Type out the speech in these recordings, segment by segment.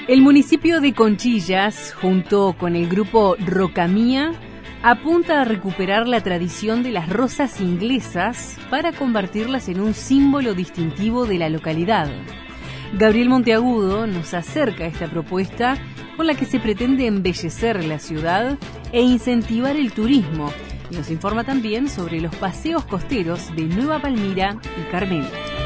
El municipio de Conchillas, junto con el grupo Rocamía, apunta a recuperar la tradición de las rosas inglesas para convertirlas en un símbolo distintivo de la localidad. Gabriel Monteagudo nos acerca a esta propuesta con la que se pretende embellecer la ciudad e incentivar el turismo, y nos informa también sobre los paseos costeros de Nueva Palmira y Carmelo.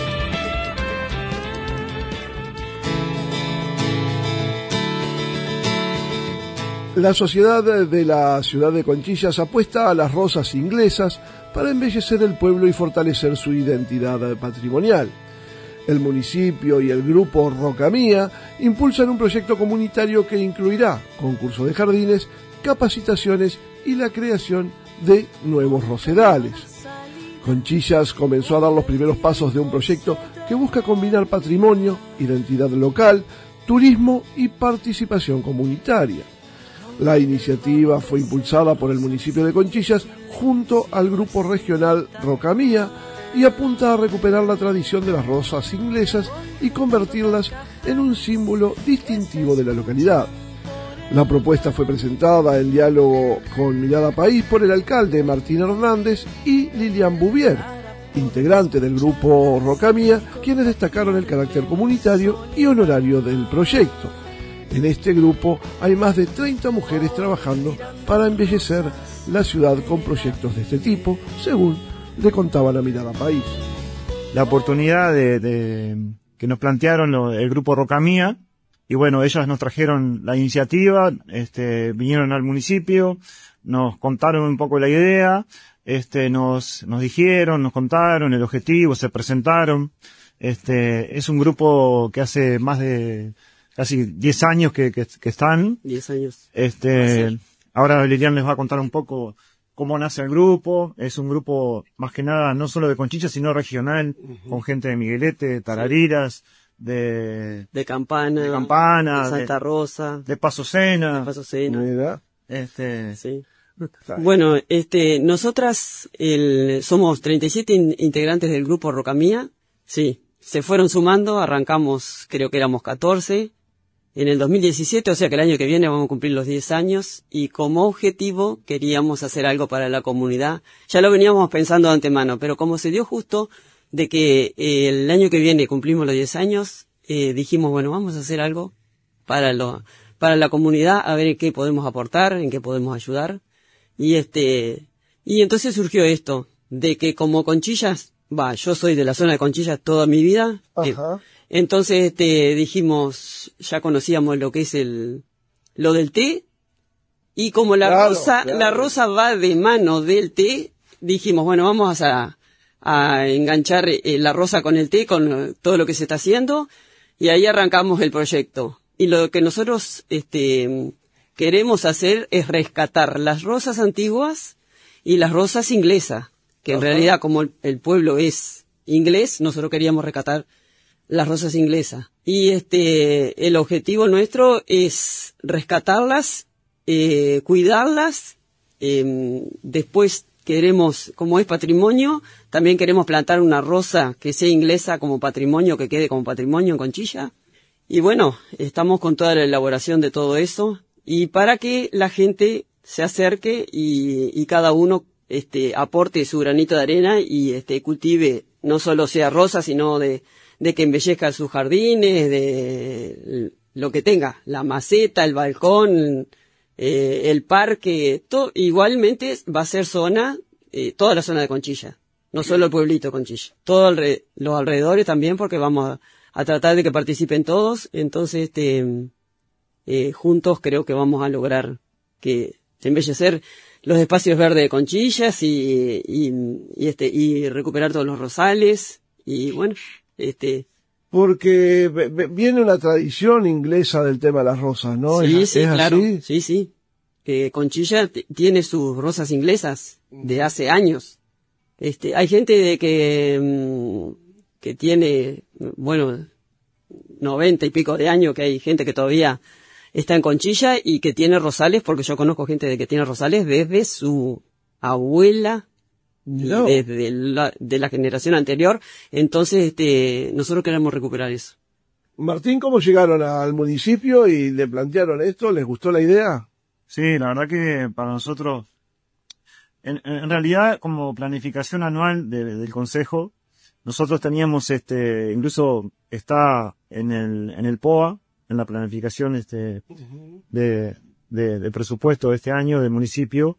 La sociedad de la ciudad de Conchillas apuesta a las rosas inglesas para embellecer el pueblo y fortalecer su identidad patrimonial. El municipio y el grupo Rocamía impulsan un proyecto comunitario que incluirá concurso de jardines, capacitaciones y la creación de nuevos rosedales. Conchillas comenzó a dar los primeros pasos de un proyecto que busca combinar patrimonio, identidad local, turismo y participación comunitaria. La iniciativa fue impulsada por el municipio de Conchillas junto al grupo regional Rocamía y apunta a recuperar la tradición de las rosas inglesas y convertirlas en un símbolo distintivo de la localidad. La propuesta fue presentada en diálogo con Mirada País por el alcalde Martín Hernández y Lilian Bouvier, integrante del grupo Rocamía, quienes destacaron el carácter comunitario y honorario del proyecto. En este grupo hay más de 30 mujeres trabajando para embellecer la ciudad con proyectos de este tipo, según le contaban a Mirada País. La oportunidad que nos plantearon el grupo Rocamía, y bueno, ellas nos trajeron la iniciativa, vinieron al municipio, nos contaron un poco la idea, nos dijeron, nos contaron el objetivo, se presentaron. Es un grupo que hace más de casi 10 años que están. 10 años. Ahora Lilian les va a contar un poco cómo nace el grupo. Es un grupo más que nada no solo de Conchillas, sino regional, con gente de Miguelete, de Tarariras, de Campana, de Santa Rosa, de Paso Sena. Mira. Sí. Bueno, nosotras somos 37 integrantes del grupo Rocamía. Sí, se fueron sumando, arrancamos, creo que éramos 14 en el 2017, o sea que el año que viene vamos a cumplir los 10 años, y como objetivo queríamos hacer algo para la comunidad. Ya lo veníamos pensando de antemano, pero como se dio justo de que el año que viene cumplimos los 10 años, dijimos, bueno, vamos a hacer algo para la comunidad, a ver en qué podemos aportar, en qué podemos ayudar. Y entonces surgió esto, de que como Conchillas, yo soy de la zona de Conchillas toda mi vida. Ajá. Entonces dijimos, ya conocíamos lo que es lo del té, y como la rosa va de mano del té, dijimos, bueno, vamos a enganchar la rosa con el té, con todo lo que se está haciendo, y ahí arrancamos el proyecto. Y lo que nosotros queremos hacer es rescatar las rosas antiguas y las rosas inglesas, que en realidad como el pueblo es inglés, nosotros queríamos rescatar las rosas inglesas. Y el objetivo nuestro es rescatarlas, cuidarlas, después queremos, como es patrimonio, también queremos plantar una rosa que sea inglesa como patrimonio, que quede como patrimonio en Conchilla. Y bueno, estamos con toda la elaboración de todo eso, y para que la gente se acerque y cada uno aporte su granito de arena y cultive, no solo sea rosa, sino de que embellezca sus jardines, de lo que tenga, la maceta, el balcón, el parque, todo, igualmente va a ser zona, toda la zona de Conchilla, no solo el pueblito de Conchilla, todos los alrededores también, porque vamos a tratar de que participen todos. Entonces juntos creo que vamos a lograr que embellecer los espacios verdes de Conchillas y recuperar todos los rosales, y bueno, Porque viene una tradición inglesa del tema de las rosas, ¿no? Sí, ¿Es claro. así? Sí. Conchilla tiene sus rosas inglesas de hace años. Hay gente que tiene, 90 y pico de años, que hay gente que todavía está en Conchilla y que tiene rosales, porque yo conozco gente que tiene rosales desde su abuela, No. de la generación anterior. Entonces nosotros queremos recuperar eso. Martín, ¿cómo llegaron al municipio y le plantearon esto? ¿Les gustó la idea? Sí, la verdad que para nosotros, en realidad, como planificación anual del Consejo, nosotros teníamos, incluso está en el POA, en la planificación, de presupuesto de este año del municipio,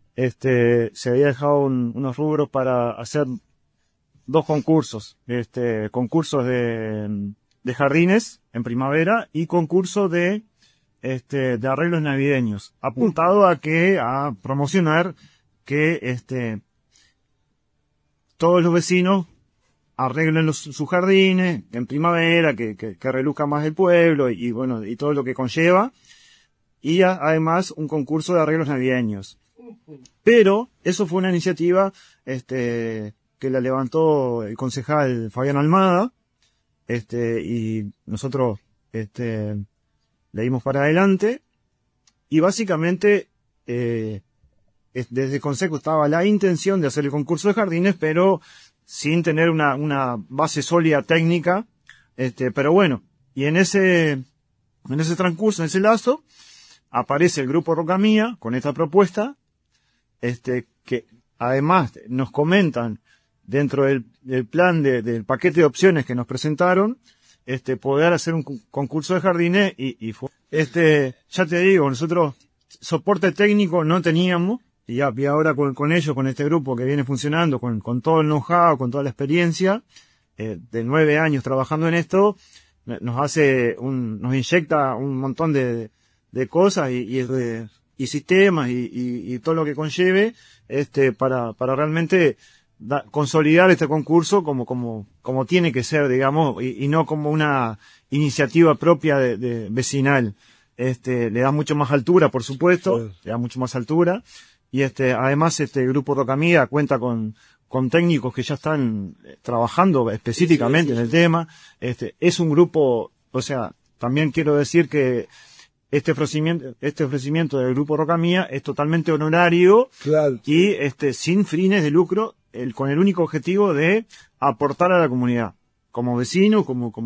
se había dejado unos rubros para hacer 2 concursos, concursos de jardines en primavera y concurso de arreglos navideños, apuntado a promocionar que todos los vecinos arreglen sus jardines en primavera, que reluzca más el pueblo y bueno, y todo lo que conlleva, y además un concurso de arreglos navideños. Pero eso fue una iniciativa que la levantó el concejal Fabián Almada, y nosotros le dimos para adelante, y básicamente desde el consejo estaba la intención de hacer el concurso de jardines, pero sin tener una base sólida técnica, pero bueno, y en ese transcurso, en ese lazo, aparece el grupo Rocamía con esta propuesta, que además nos comentan dentro del plan del paquete de opciones que nos presentaron, poder hacer un concurso de jardines y fue, ya te digo, nosotros soporte técnico no teníamos, y ahora con ellos, con este grupo que viene funcionando, con todo el know-how, con toda la experiencia, de 9 años trabajando en esto, nos inyecta un montón de cosas y sistemas y todo lo que conlleve, para realmente consolidar este concurso como tiene que ser, digamos, y no como una iniciativa propia de vecinal. Le da mucho más altura, por supuesto, sí. Le da mucho más altura, y además el grupo Rocamía cuenta con técnicos que ya están trabajando específicamente en el tema. Es un grupo, o sea, también quiero decir que este ofrecimiento del grupo Rocamía es totalmente honorario, claro, y sin fines de lucro, con el único objetivo de aportar a la comunidad, como vecino,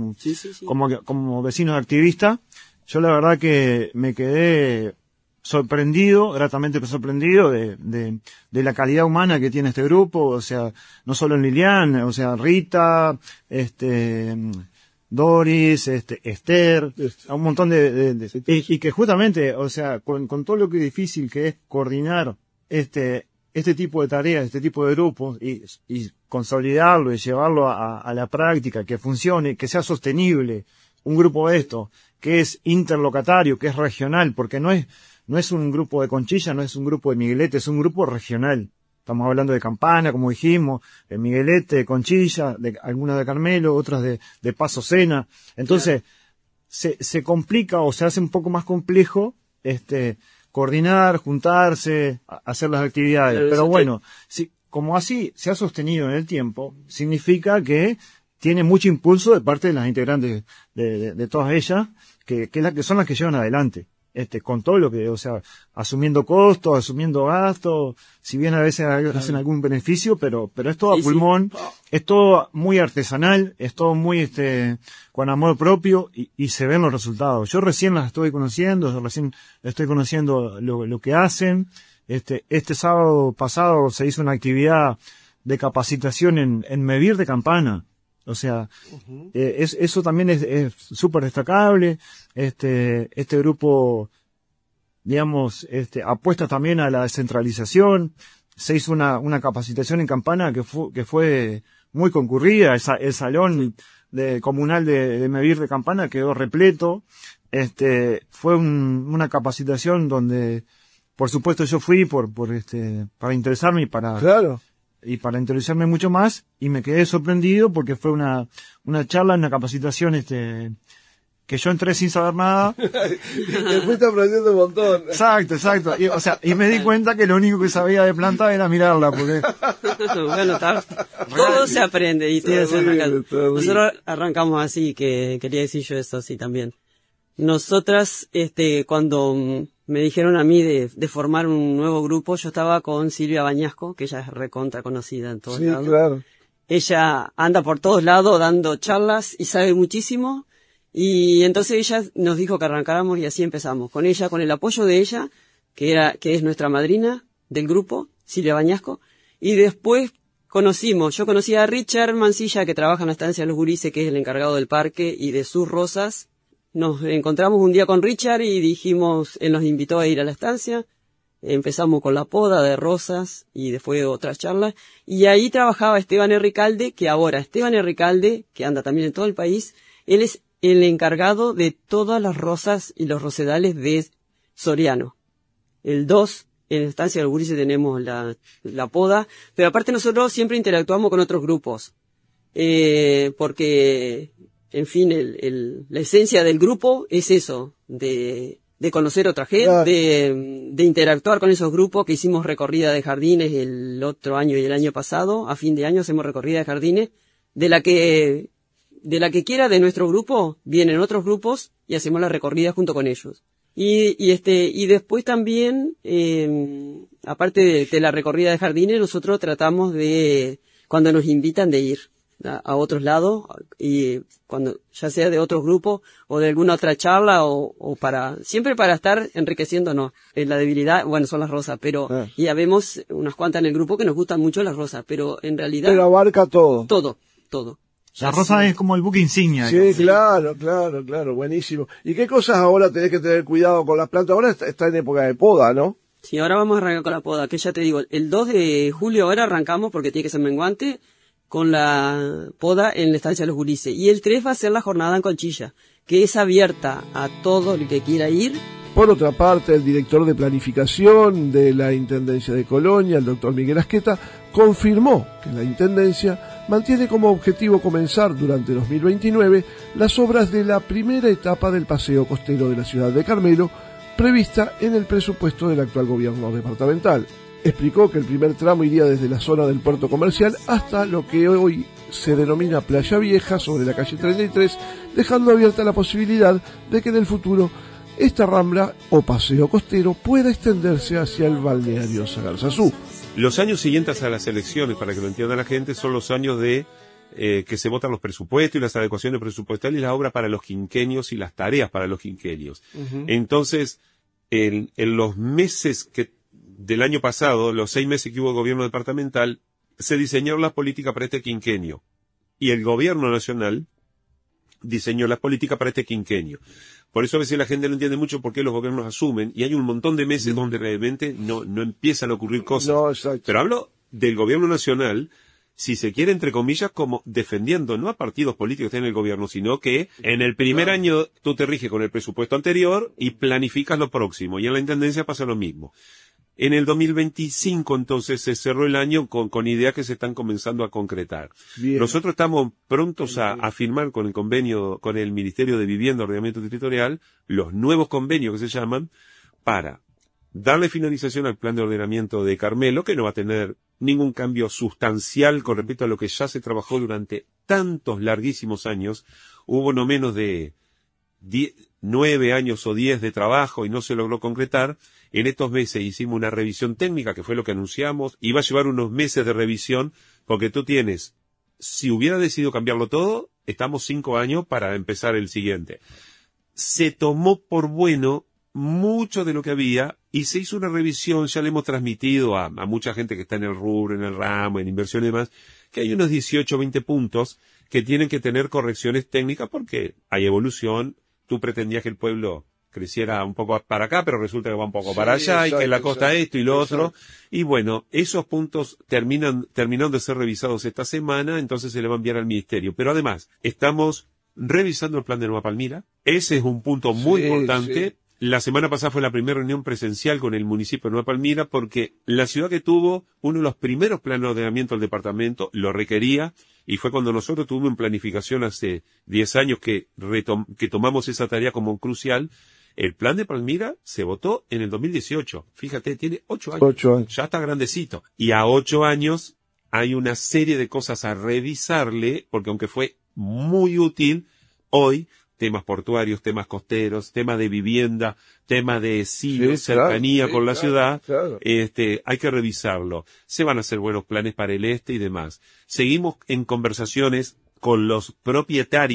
como vecinos activistas. Yo la verdad que me quedé gratamente sorprendido de la calidad humana que tiene este grupo, o sea, no solo en Lilian, o sea, Rita, Doris, Esther, un montón y que justamente, o sea, con todo lo que difícil que es coordinar este tipo de tareas, este tipo de grupos, y consolidarlo y llevarlo a la práctica, que funcione, que sea sostenible, un grupo de esto, que es interlocatario, que es regional, porque no es un grupo de Conchilla, no es un grupo de Miguelete, es un grupo regional. Estamos hablando de Campana, como dijimos, de Miguelete, de Conchilla, de algunas de Carmelo, otras de Paso Sena. Entonces, claro, se complica o se hace un poco más complejo, coordinar, juntarse, hacer las actividades. Pero bueno, como así se ha sostenido en el tiempo, significa que tiene mucho impulso de parte de las integrantes de todas ellas, que son las que llevan adelante. Con todo lo que, o sea, asumiendo costos, asumiendo gastos, si bien a veces hacen algún beneficio, pero es todo a pulmón, es todo muy artesanal, es todo muy, con amor propio, y se ven los resultados. Yo recién las estoy conociendo, recién estoy conociendo lo que hacen. Este sábado pasado se hizo una actividad de capacitación en Mevir de Campana. O sea, eso también es súper destacable. Este grupo, digamos, apuesta también a la descentralización. Se hizo una capacitación en Campana que fue muy concurrida. El salón comunal de Mevir de Campana quedó repleto. Fue una capacitación donde, por supuesto, yo fui para interesarme y para... Claro. Y para interesarme mucho más, y me quedé sorprendido porque fue una charla, una capacitación que yo entré sin saber nada. Te fuiste aprendiendo un montón. Exacto. Y me di cuenta que lo único que sabía de planta era mirarla, porque... Bueno, todo se aprende y todo se arranca. Nosotros arrancamos así, que quería decir yo eso así también. Nosotras, cuando me dijeron a mí de formar un nuevo grupo, yo estaba con Silvia Bañasco, que ella es recontra conocida en todos lados. Claro. Ella anda por todos lados dando charlas y sabe muchísimo. Y entonces ella nos dijo que arrancáramos y así empezamos. Con ella, con el apoyo de ella, que es nuestra madrina del grupo, Silvia Bañasco. Y después yo conocí a Richard Mancilla, que trabaja en la estancia de los gurises, que es el encargado del parque y de sus rosas. Nos encontramos un día con Richard y dijimos, él nos invitó a ir a la estancia. Empezamos con la poda de rosas y después otras charlas. Y ahí trabajaba Esteban Enricalde, que anda también en todo el país. Él es el encargado de todas las rosas y los rosedales de Soriano. El 2, en la estancia de los gurises tenemos la poda, pero aparte nosotros siempre interactuamos con otros grupos, porque, en fin, la esencia del grupo es eso, de conocer otra gente, claro, de interactuar con esos grupos, que hicimos recorrida de jardines el otro año y el año pasado. A fin de año hacemos recorrida de jardines, de la que quiera de nuestro grupo, vienen otros grupos y hacemos la recorrida junto con ellos. Y después también, aparte de la recorrida de jardines, nosotros tratamos cuando nos invitan, de ir a otros lados, y cuando, ya sea de otros grupos o de alguna otra charla, siempre para estar enriqueciéndonos. La debilidad, bueno, son las rosas, pero ya vemos unas cuantas en el grupo que nos gustan mucho las rosas, pero en realidad... Pero abarca todo. Todo. La rosa es como el buque insignia. Sí, claro, buenísimo. ¿Y qué cosas ahora tenés que tener cuidado con las plantas? Ahora está en época de poda, ¿no? Sí, ahora vamos a arrancar con la poda, que ya te digo, el 2 de julio ahora arrancamos, porque tiene que ser menguante, con la poda en la estancia de los gurises. Y el 3 va a ser la jornada en Conchilla, que es abierta a todo el que quiera ir. Por otra parte, el director de planificación de la Intendencia de Colonia, el doctor Miguel Asqueta, confirmó que la Intendencia mantiene como objetivo comenzar durante 2029 las obras de la primera etapa del paseo costero de la ciudad de Carmelo, prevista en el presupuesto del actual gobierno departamental. Explicó que el primer tramo iría desde la zona del puerto comercial hasta lo que hoy se denomina Playa Vieja, sobre la calle 33, dejando abierta la posibilidad de que en el futuro esta rambla o paseo costero pueda extenderse hacia el balneario Sagarzazú. Los años siguientes a las elecciones, para que lo entienda la gente, son los años de que se votan los presupuestos y las adecuaciones presupuestarias y la obra para los quinquenios y las tareas para los quinquenios. Uh-huh. Entonces, en los meses del año pasado, los 6 meses que hubo gobierno departamental, se diseñó la política para este quinquenio. Y el gobierno nacional diseñó la política para este quinquenio. Por eso a veces la gente no entiende mucho por qué los gobiernos asumen, y hay un montón de meses donde realmente no empiezan a ocurrir cosas. No, exacto. Pero hablo del gobierno nacional, si se quiere, entre comillas, como defendiendo no a partidos políticos que estén en el gobierno, sino que en el primer año tú te riges con el presupuesto anterior y planificas lo próximo, y en la intendencia pasa lo mismo. En el 2025, entonces, se cerró el año con ideas que se están comenzando a concretar. Bien. Nosotros estamos prontos a firmar con el convenio, con el Ministerio de Vivienda y Ordenamiento Territorial, los nuevos convenios que se llaman, para darle finalización al plan de ordenamiento de Carmelo, que no va a tener ningún cambio sustancial con respecto a lo que ya se trabajó durante tantos larguísimos años. Hubo no menos de 9 años o 10 de trabajo y no se logró concretar. En estos meses hicimos una revisión técnica, que fue lo que anunciamos, y va a llevar unos meses de revisión, porque tú tienes, si hubiera decidido cambiarlo todo, estamos 5 años para empezar el siguiente. Se tomó por bueno mucho de lo que había y se hizo una revisión. Ya le hemos transmitido a mucha gente que está en el rubro, en el ramo, en inversión y demás, que hay unos 18 o 20 puntos que tienen que tener correcciones técnicas porque hay evolución. Tú pretendías que el pueblo creciera un poco para acá, pero resulta que va un poco para allá, exacto, y que la costa esto y lo otro. Y bueno, esos puntos terminaron de ser revisados esta semana, entonces se le va a enviar al ministerio. Pero además, estamos revisando el plan de Nueva Palmira. Ese es un punto muy importante. Sí. La semana pasada fue la primera reunión presencial con el municipio de Nueva Palmira, porque la ciudad que tuvo uno de los primeros planes de ordenamiento del departamento lo requería, y fue cuando nosotros tuvimos en planificación hace 10 años que tomamos esa tarea como crucial. El plan de Palmira se votó en el 2018. Fíjate, tiene 8 años. 8 años. Ya está grandecito. Y a 8 años hay una serie de cosas a revisarle, porque aunque fue muy útil, hoy, temas portuarios, temas costeros, tema de vivienda, tema de cercanía con la ciudad, claro. Hay que revisarlo. Se van a hacer buenos planes para el este y demás. Seguimos en conversaciones con los propietarios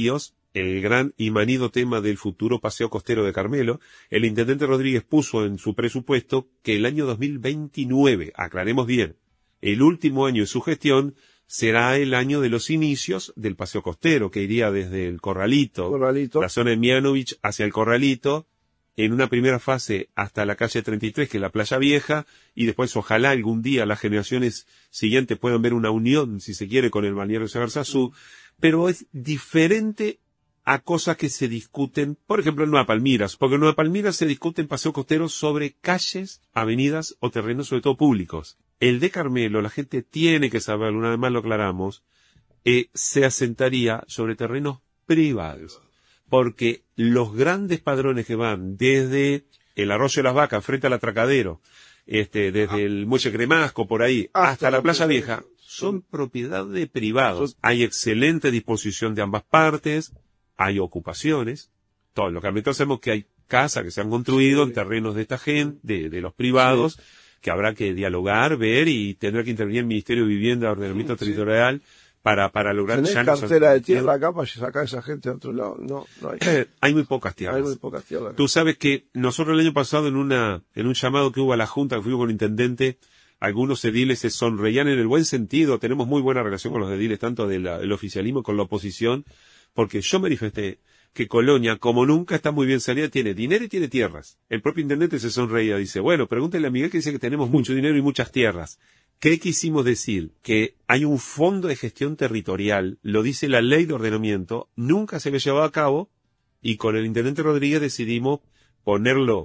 el gran y manido tema del futuro paseo costero de Carmelo, el intendente Rodríguez puso en su presupuesto que el año 2029, aclaremos bien, el último año de su gestión, será el año de los inicios del paseo costero, que iría desde el Corralito, la zona de Mianovich, hacia el Corralito, en una primera fase hasta la calle 33, que es la Playa Vieja, y después ojalá algún día las generaciones siguientes puedan ver una unión, si se quiere, con el balneario de Sagarzazú, pero es diferente a cosas que se discuten, por ejemplo, en Nueva Palmiras, porque en Nueva Palmiras se discuten paseos costeros sobre calles, avenidas o terrenos, sobre todo públicos. El de Carmelo, la gente tiene que saberlo, una vez más lo aclaramos, se asentaría sobre terrenos privados, porque los grandes padrones que van desde el Arroyo de las Vacas, frente al Atracadero, desde el Muelle Cremasco, por ahí, hasta la Playa Vieja, son propiedad de privados. Hay excelente disposición de ambas partes, hay ocupaciones, todo lo que realmente sabemos que hay casas que se han construido en terrenos de esta gente, de los privados, que habrá que dialogar, ver y tendrá que intervenir el Ministerio de Vivienda, Ordenamiento Territorial, para lograr... ¿Tenés cartera de tierra acá para sacar a esa gente a otro lado? No hay. Hay muy pocas tierras. Hay muy pocas tierras. Tú sabes que nosotros el año pasado en un llamado que hubo a la Junta, que fuimos con el intendente, algunos ediles se sonreían en el buen sentido, tenemos muy buena relación con los ediles, tanto del oficialismo como con la oposición, porque yo manifesté que Colonia, como nunca está muy bien salida, tiene dinero y tiene tierras. El propio intendente se sonreía, dice, bueno, pregúntele a Miguel que dice que tenemos mucho dinero y muchas tierras. ¿Qué quisimos decir? Que hay un fondo de gestión territorial, lo dice la ley de ordenamiento, nunca se había llevado a cabo, y con el intendente Rodríguez decidimos ponerlo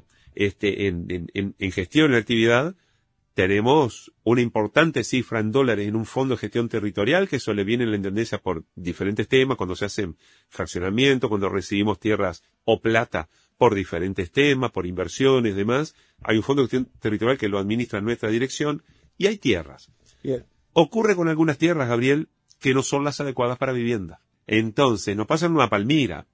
en gestión, en actividad. Tenemos una importante cifra en dólares en un fondo de gestión territorial, que eso le viene en la intendencia por diferentes temas, cuando se hacen fraccionamientos, cuando recibimos tierras o plata por diferentes temas, por inversiones y demás. Hay un fondo de gestión territorial que lo administra nuestra dirección, y hay tierras. Bien. Ocurre con algunas tierras, Gabriel, que no son las adecuadas para vivienda. Entonces, nos pasa en una Palmira.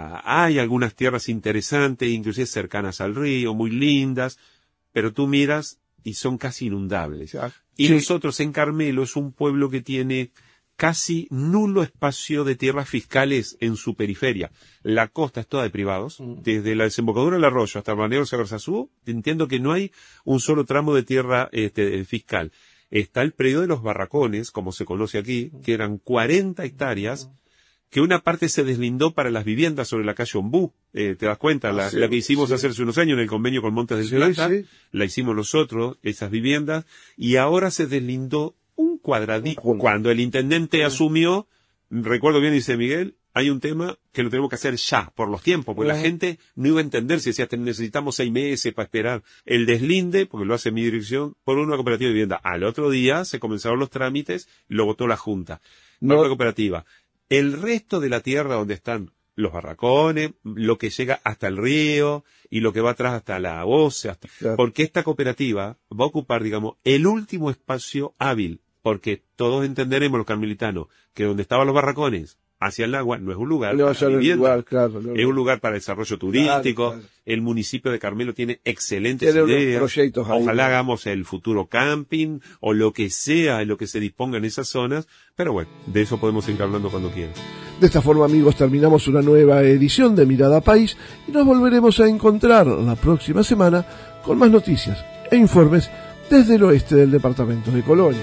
Hay algunas tierras interesantes, inclusive cercanas al río, muy lindas, pero tú miras y son casi inundables. Y nosotros en Carmelo es un pueblo que tiene casi nulo espacio de tierras fiscales en su periferia. La costa es toda de privados, desde la desembocadura del arroyo hasta el balneario de Sagarzazú, entiendo que no hay un solo tramo de tierra fiscal. Está el predio de los Barracones, como se conoce aquí, que eran 40 hectáreas, que una parte se deslindó para las viviendas sobre la calle Ombú, te das cuenta, la que hicimos hace unos años en el convenio con Montes del Plata, la hicimos nosotros, esas viviendas, y ahora se deslindó un cuadradito. Cuando el intendente asumió, recuerdo bien, dice Miguel, hay un tema que lo tenemos que hacer ya, por los tiempos, porque la gente no iba a entender si decía, necesitamos 6 meses para esperar el deslinde, porque lo hace mi dirección, por una cooperativa de vivienda. Al otro día se comenzaron los trámites, lo votó la Junta. No la cooperativa. El resto de la tierra donde están los barracones, lo que llega hasta el río y lo que va atrás hasta la Oce, porque esta cooperativa va a ocupar, digamos, el último espacio hábil, porque todos entenderemos los carmelitanos que donde estaban los barracones hacia el agua no es un lugar para vivienda, es un lugar para desarrollo turístico. El municipio de Carmelo tiene excelentes ideas, ojalá hagamos el futuro camping o lo que sea, lo que se disponga en esas zonas, pero bueno, de eso podemos seguir hablando cuando quieran. De esta forma, amigos, terminamos una nueva edición de Mirada País y nos volveremos a encontrar la próxima semana con más noticias e informes desde el oeste del departamento de Colonia.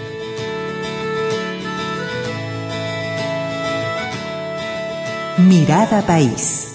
Mirada País.